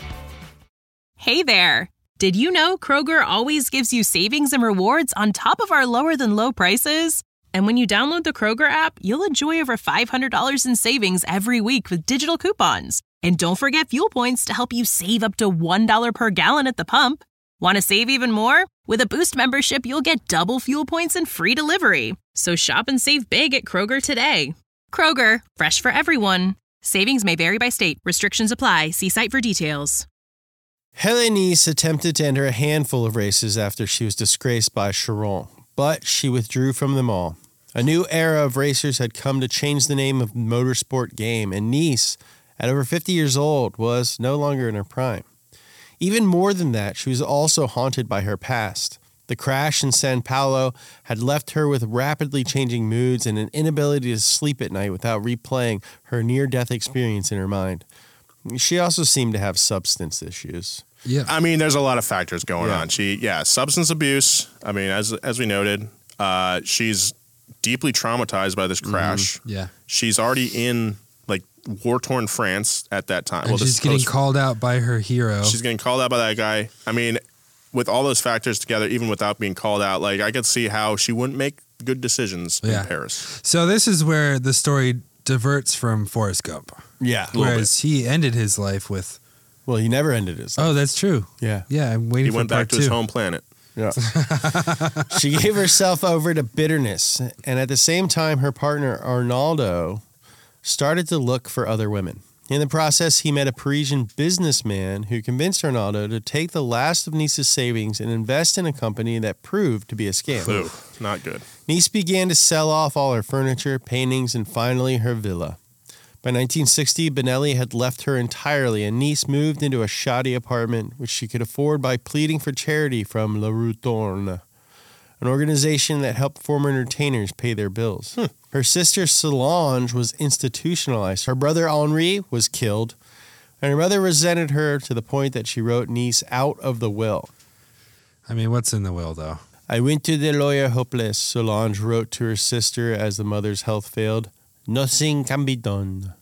Hey there! Did you know Kroger always gives you savings and rewards on top of our lower than low prices? And when you download the Kroger app, you'll enjoy over five hundred dollars in savings every week with digital coupons. And don't forget fuel points to help you save up to one dollar per gallon at the pump. Want to save even more? With a Boost membership, you'll get double fuel points and free delivery. So shop and save big at Kroger today. Kroger, fresh for everyone. Savings may vary by state. Restrictions apply. See site for details. Helenice attempted to enter a handful of races after she was disgraced by Chiron, but she withdrew from them all. A new era of racers had come to change the name of the motorsport game, and Nice, at over fifty years old, was no longer in her prime. Even more than that, she was also haunted by her past. The crash in San Paulo had left her with rapidly changing moods and an inability to sleep at night without replaying her near-death experience in her mind. She also seemed to have substance issues. Yeah. I mean, there's a lot of factors going Yeah. on. She, yeah, substance abuse. I mean, as as we noted, uh, she's deeply traumatized by this crash. Mm-hmm. Yeah. She's already in like war-torn France at that time. And well, she's this getting post- called out by her hero. She's getting called out by that guy. I mean, with all those factors together, even without being called out, like I could see how she wouldn't make good decisions Yeah. in Paris. So this is where the story diverts from Forrest Gump. Yeah. little Whereas he ended his life with, Well, he never ended his oh, that's true. Yeah. Yeah, I'm He waiting for went part back to two. his home planet. Yeah. She gave herself over to bitterness, and at the same time, her partner Arnaldo started to look for other women. In the process, he met a Parisian businessman who convinced Arnaldo to take the last of Nice's savings and invest in a company that proved to be a scam. Ooh, not good. Nice began to sell off all her furniture, paintings, and finally her villa. By nineteen sixty, Benelli had left her entirely, and Nice moved into a shoddy apartment, which she could afford by pleading for charity from La Routourne, an organization that helped former entertainers pay their bills. Hmm. Her sister Solange was institutionalized. Her brother Henri was killed, and her mother resented her to the point that she wrote Nice out of the will. I mean, what's in the will, though? I went to the lawyer hopeless, Solange wrote to her sister as the mother's health failed. Nothing can be done.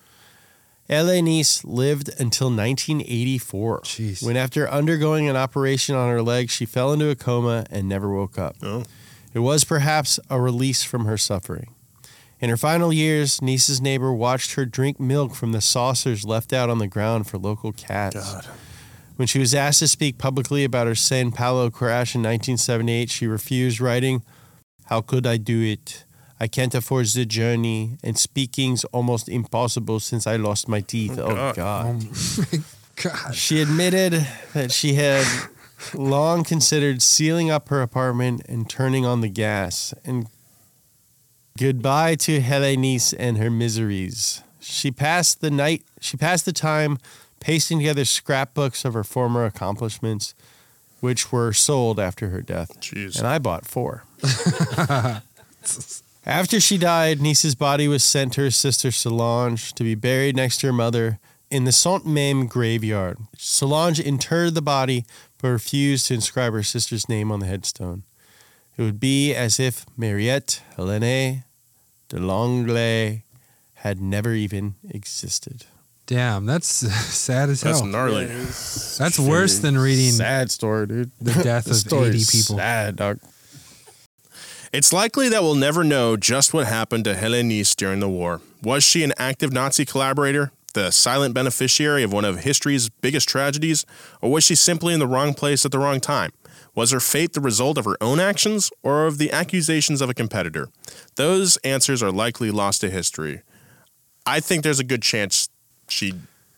Helenice lived until nineteen eighty-four, Jeez. when after undergoing an operation on her leg, she fell into a coma and never woke up. Oh. It was perhaps a release from her suffering. In her final years, Nice's neighbor watched her drink milk from the saucers left out on the ground for local cats. God. When she was asked to speak publicly about her San Paulo crash in nineteen seventy-eight, she refused, writing, "How could I do it? I can't afford the journey, and speaking's almost impossible since I lost my teeth." Oh, God. God. God. She admitted that she had long considered sealing up her apartment and turning on the gas. And goodbye to Helenice and her miseries. She passed the night, she passed the time pasting together scrapbooks of her former accomplishments, which were sold after her death. Jeez. And I bought four. After she died, Nice's body was sent to her sister Solange to be buried next to her mother in the Saint-Mame graveyard. Solange interred the body, but refused to inscribe her sister's name on the headstone. It would be as if Mariette Helene de Langlais had never even existed. Damn, that's sad as That's hell. gnarly. That's worse than reading Sad story, dude. the death The of story's eighty people. Sad, dog. It's likely that we'll never know just what happened to Helenice during the war. Was she an active Nazi collaborator, the silent beneficiary of one of history's biggest tragedies, or was she simply in the wrong place at the wrong time? Was her fate the result of her own actions or of the accusations of a competitor? Those answers are likely lost to history. I think there's a good chance she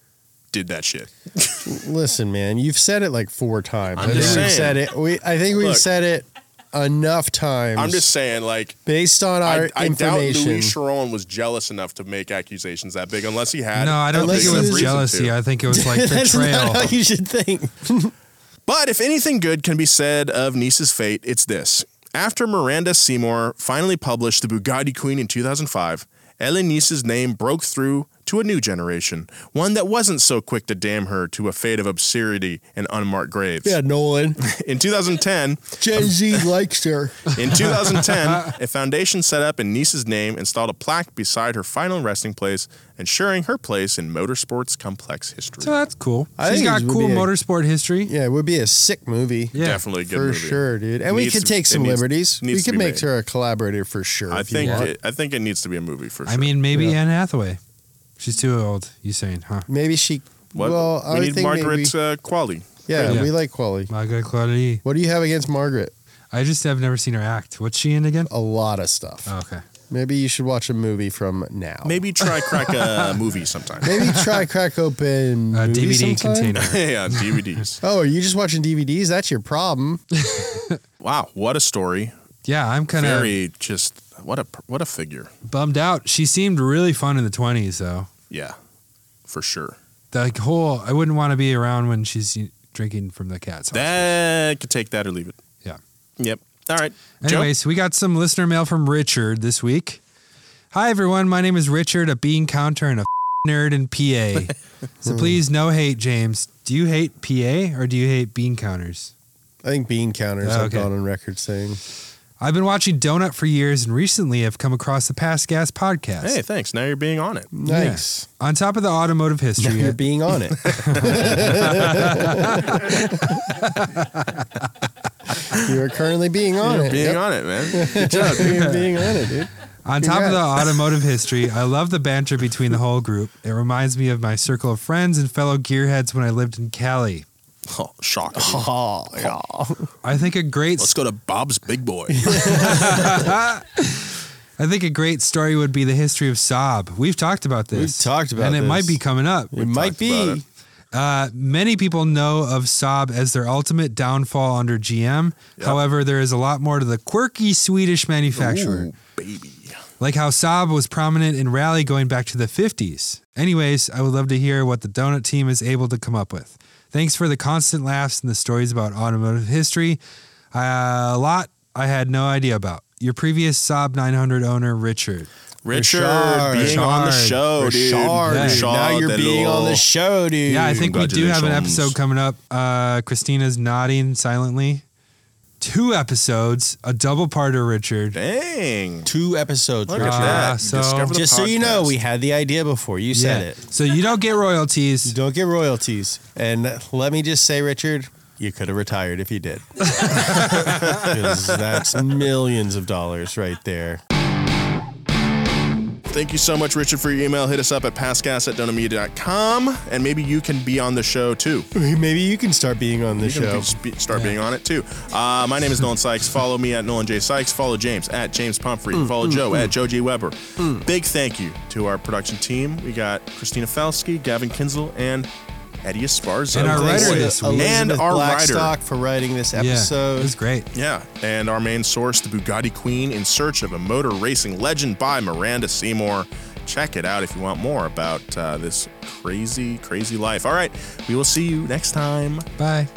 did that shit. Listen, man, you've said it like four times. I'm I just think we've saying. said it. We, I think we've Look. said it enough times. I'm just saying, like, based on our I, I doubt information. Louis Chiron was jealous enough to make accusations that big, unless he had. No, I don't Unless think it it was was- jealousy. to. I think it was like That's betrayal. not how you should think. But if anything good can be said of Nice's fate, it's this. After Miranda Seymour finally published The Bugatti Queen in two thousand five, Ellen Nice's name broke through to a new generation, one that wasn't so quick to damn her to a fate of obscurity and unmarked graves. Yeah, Nolan. In two thousand ten, Gen Z likes her. in two thousand ten, a foundation set up in Nice's name installed a plaque beside her final resting place, ensuring her place in motorsports complex history. So that's cool. I She's think got it would cool be a- motorsport history. Yeah, it would be a sick movie. Yeah. Definitely a good for movie. sure, dude. And we Needs could to- take some it needs- liberties. needs We to could be make made. her a collaborator for sure. I if you think want. it, I think it needs to be a movie for sure. I mean, maybe Yeah. Anne Hathaway. She's too old. You saying, huh? Maybe she. what? Well, I we would need think Margaret maybe- uh, Qualley. Yeah, Yeah. we like Quali. Margaret Qualley. What do you have against Margaret? I just have never seen her act. What's she in again? A lot of stuff. Oh, okay. Maybe you should watch a movie from now. Maybe try crack a movie sometime. Maybe try crack open A movie D V D sometime? container. yeah, D V Ds. Oh, are you just watching D V Ds? That's your problem. Wow, what a story. Yeah, I'm kind of Very just what a what a figure. bummed out. She seemed really fun in the twenties, though. Yeah, for sure. The like, whole, I wouldn't want to be around when she's you know, drinking from the cat's. That could take that or leave it. Yeah. Yep. All right. Joe? Anyways, we got some listener mail from Richard this week. Hi, everyone. My name is Richard, a bean counter and a nerd in P A. So please, no hate, James. Do you hate P A or do you hate bean counters? I think bean counters Oh, have okay. gone on record saying. I've been watching Donut for years and recently have come across the Past Gas podcast. Hey, thanks. Now you're being on it. Nice. On top of the automotive Now history, you're being on it. You are currently being on You're it. being Yep. on it, man. Good job. You're being on it, dude. on top of the Congrats. automotive history, I love the banter between the whole group. It reminds me of my circle of friends and fellow gearheads when I lived in Cali. Oh, shock. Oh, yeah. I think a great Let's go to Bob's Big Boy. I think a great story would be the history of Saab. We've talked about this. We've talked about and it this. might be coming up. It might talked about be. it. Uh, many people know of Saab as their ultimate downfall under G M. However, there is a lot more to the quirky Swedish manufacturer. Ooh, baby. Like how Saab was prominent in rally going back to the fifties. Anyways, I would love to hear what the Donut team is able to come up with. Thanks for the constant laughs and the stories about automotive history. Uh, a lot I had no idea about. Your previous Saab nine hundred owner, Richard. Richard, Richard. being on the Richard. show, dude. Richard, Yeah. dude. Now you're being on the show, dude. Yeah, I think we do have an Congratulations. episode coming up. Uh, Christina's nodding silently. Two episodes, a double parter, Richard. Dang. Two episodes. Look Richard. at that. Ah, so- Discover the Just so you know, podcast. we had the idea before you said Yeah. it. So you don't get You royalties. don't get royalties. And let me just say, Richard, you could have retired if you did. Because that's millions of dollars right there. Thank you so much, Richard, for your email. Hit us up at passgas at donamedia dot com, and maybe you can be on the show, too. Maybe you can start being on the You can show. be- spe- start being on it, too. Uh, my name is Nolan Sykes. Follow me at Nolan J. Sykes. Follow James at James Pumphrey. Mm, Follow Joe at Joe G. Weber. Big thank you to our production team. We got Christina Felsky, Gavin Kinzel, and Eddie Esparza. And our Thanks writer to this week. And Elizabeth our writer. Blackstock for writing this Yeah, episode. it was great. Yeah, and our main source, the Bugatti Queen, in search of a motor racing legend by Miranda Seymour. Check it out if you want more about uh, this crazy, crazy life. All right, we will see you next time. Bye.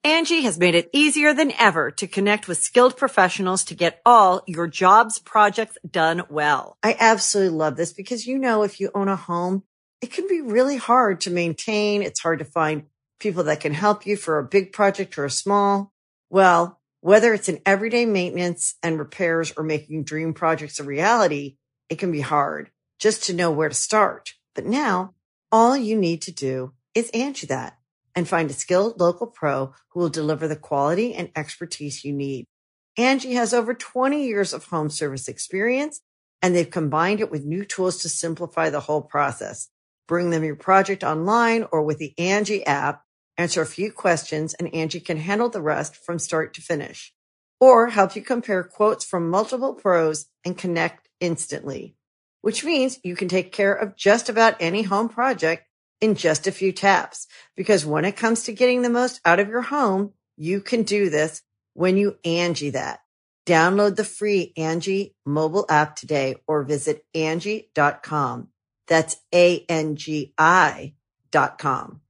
Angie has made it easier than ever to connect with skilled professionals to get all your jobs projects done well. I absolutely love this because, you know, if you own a home, it can be really hard to maintain. It's hard to find people that can help you for a big project or a small. Well, whether it's in everyday maintenance and repairs or making dream projects a reality, it can be hard just to know where to start. But now all you need to do is Angie that and find a skilled local pro who will deliver the quality and expertise you need. Angie has over twenty years of home service experience, and they've combined it with new tools to simplify the whole process. Bring them your project online or with the Angie app, answer a few questions, and Angie can handle the rest from start to finish. Or help you compare quotes from multiple pros and connect instantly, which means you can take care of just about any home project in just a few taps. Because when it comes to getting the most out of your home, you can do this when you Angie that. Download the free Angie mobile app today or visit Angie dot com. That's A N G I dot com.